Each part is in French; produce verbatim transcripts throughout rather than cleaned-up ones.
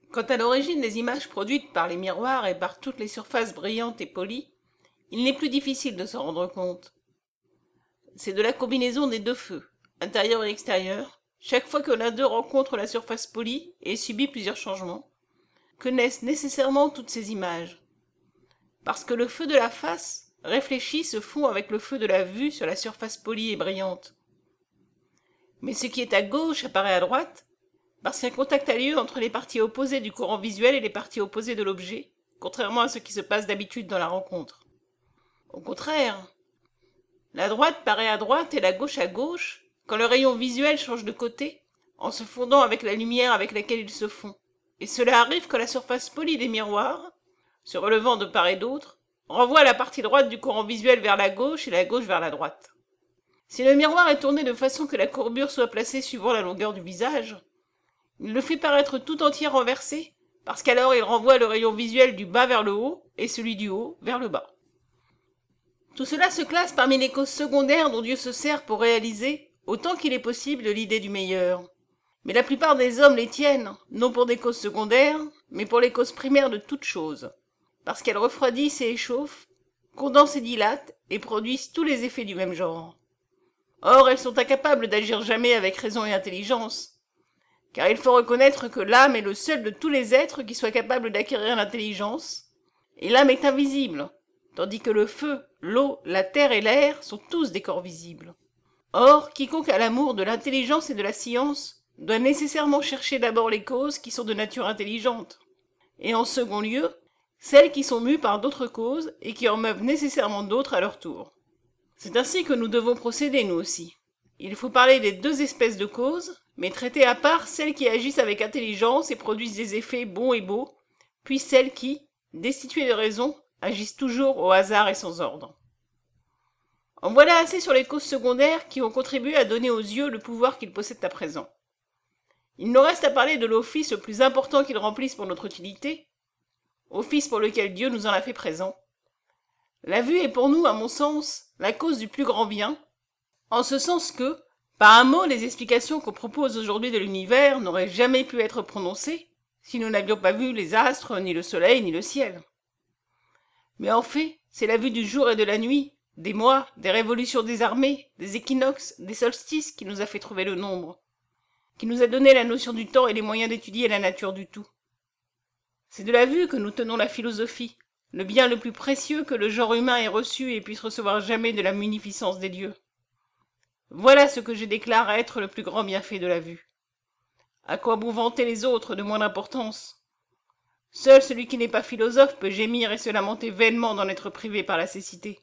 Quant à l'origine des images produites par les miroirs et par toutes les surfaces brillantes et polies, il n'est plus difficile de s'en rendre compte. C'est de la combinaison des deux feux, intérieur et extérieur, chaque fois que l'un d'eux rencontre la surface polie et subit plusieurs changements, que naissent nécessairement toutes ces images. Parce que le feu de la face, réfléchi, se fond avec le feu de la vue sur la surface polie et brillante. Mais ce qui est à gauche apparaît à droite, parce qu'un contact a lieu entre les parties opposées du courant visuel et les parties opposées de l'objet, contrairement à ce qui se passe d'habitude dans la rencontre. Au contraire, la droite paraît à droite et la gauche à gauche, quand le rayon visuel change de côté, en se fondant avec la lumière avec laquelle il se fond. Et cela arrive quand la surface polie des miroirs, se relevant de part et d'autre, renvoie la partie droite du courant visuel vers la gauche et la gauche vers la droite. Si le miroir est tourné de façon que la courbure soit placée suivant la longueur du visage, il le fait paraître tout entier renversé, parce qu'alors il renvoie le rayon visuel du bas vers le haut et celui du haut vers le bas. Tout cela se classe parmi les causes secondaires dont Dieu se sert pour réaliser, autant qu'il est possible, l'idée du meilleur. Mais la plupart des hommes les tiennent, non pour des causes secondaires, mais pour les causes primaires de toute chose, parce qu'elles refroidissent et échauffent, condensent et dilatent, et produisent tous les effets du même genre. Or, elles sont incapables d'agir jamais avec raison et intelligence, car il faut reconnaître que l'âme est le seul de tous les êtres qui soit capable d'acquérir l'intelligence, et l'âme est invisible, tandis que le feu, l'eau, la terre et l'air sont tous des corps visibles. Or, quiconque a l'amour de l'intelligence et de la science doit nécessairement chercher d'abord les causes qui sont de nature intelligente, et en second lieu, celles qui sont mues par d'autres causes et qui en meuvent nécessairement d'autres à leur tour. C'est ainsi que nous devons procéder, nous aussi. Il faut parler des deux espèces de causes, mais traiter à part celles qui agissent avec intelligence et produisent des effets bons et beaux, puis celles qui, destituées de raison, agissent toujours au hasard et sans ordre. En voilà assez sur les causes secondaires qui ont contribué à donner aux yeux le pouvoir qu'ils possèdent à présent. Il nous reste à parler de l'office le plus important qu'ils remplissent pour notre utilité, office pour lequel Dieu nous en a fait présent. La vue est pour nous, à mon sens, la cause du plus grand bien, en ce sens que, par un mot, les explications qu'on propose aujourd'hui de l'univers n'auraient jamais pu être prononcées si nous n'avions pas vu les astres, ni le soleil, ni le ciel. Mais en fait, c'est la vue du jour et de la nuit, des mois, des révolutions des armées, des équinoxes, des solstices qui nous a fait trouver le nombre, qui nous a donné la notion du temps et les moyens d'étudier la nature du tout. C'est de la vue que nous tenons la philosophie, le bien le plus précieux que le genre humain ait reçu et puisse recevoir jamais de la munificence des dieux. Voilà ce que je déclare être le plus grand bienfait de la vue. À quoi bon vanter les autres de moindre importance? Seul celui qui n'est pas philosophe peut gémir et se lamenter vainement d'en être privé par la cécité.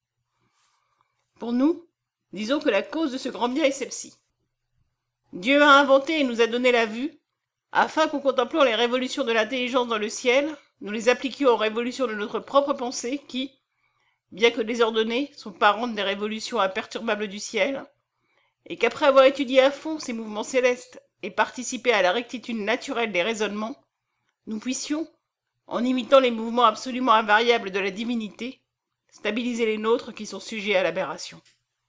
Pour nous, disons que la cause de ce grand bien est celle-ci. Dieu a inventé et nous a donné la vue, afin qu'en contemplant les révolutions de l'intelligence dans le ciel, nous les appliquions aux révolutions de notre propre pensée qui, bien que désordonnées, sont parentes des révolutions imperturbables du ciel, et qu'après avoir étudié à fond ces mouvements célestes et participé à la rectitude naturelle des raisonnements, nous puissions, en imitant les mouvements absolument invariables de la divinité, stabiliser les nôtres qui sont sujets à l'aberration.